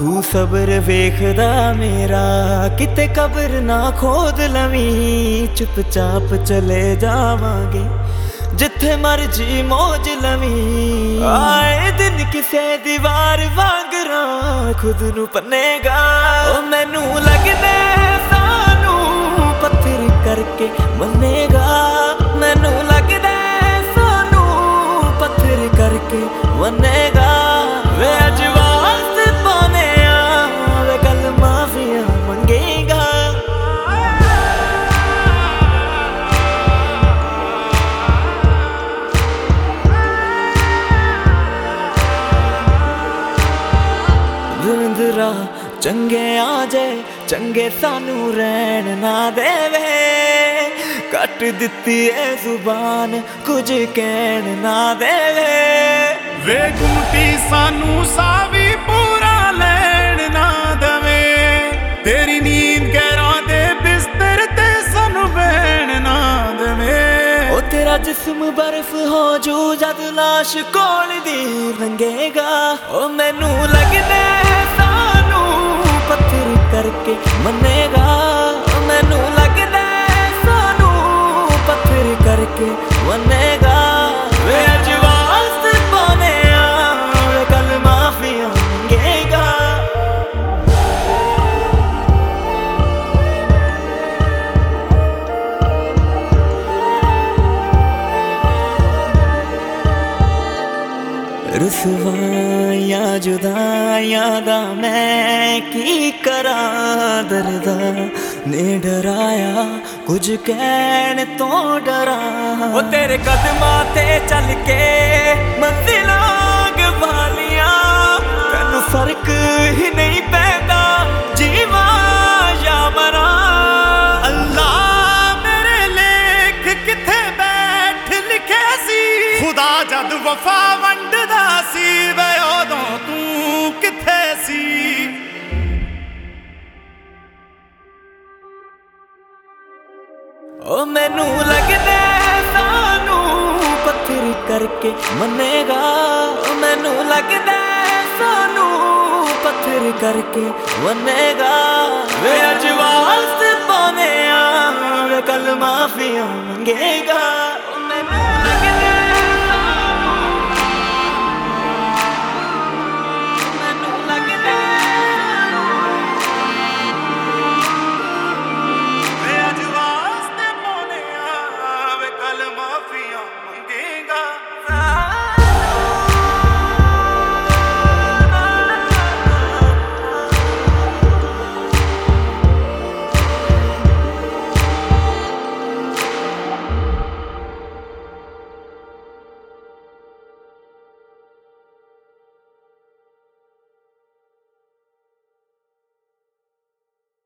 तू सब्र वेखदा मेरा किते कब्र ना खोद लवीं। चुपचाप चले जावांगे जिथे मर्जी मौज लवीं। आए दिन किसे दीवार वांगरा खुद नू पन्नेगा। ओ मैनू लगदे सानू पत्थर करके मन्नेगा। मैनू लगदे सानू पत्थर करके मन्नेगा। वे अजवास पाने वे कल माफिया मंगेगा। धुंधरा चंगे आ जाए चंगे सानू रहन ना देवे। कट दिती है जुबान कुछ कहन ना देवे। वे गुमटी सानू सावी पूरा लैन ना दवे। तेरी नींद गैरां दे बिस्तर ते सानू बैन ना दवे। ओ तेरा जिस्म बर्फ हो जू जद लाश कोल दी लंघेगा। ओ मैनू लगदे सानू पत्थर करके मन्नेगा। ओ मैनू लगदे सानू पत्थर करके मन्नेगा। वे अजवास पाने वे कल माफिया मंगेगा। रुसवाइयां जुदाइयां दा मैं की करा। दर्दा ने डराया कुछ कहन तो डरा। वो तेरे कदमां ते चल के मंजिलां गवालियां। तैनू फर्क ही नहीं पैदा जीवा या मरा। अल्लाह मेरे लेख किथे बैठ लिखे सी। खुदा जद वफा वंडदा सी वे उदों तू किथे सी। ओ मैनू लगदे सानू पत्थर करके मन्नेगा। ओ मैनू लगदे सानू पत्थर करके मन्नेगा। वे अजवास पाने वे कल माफिया मंगेगा।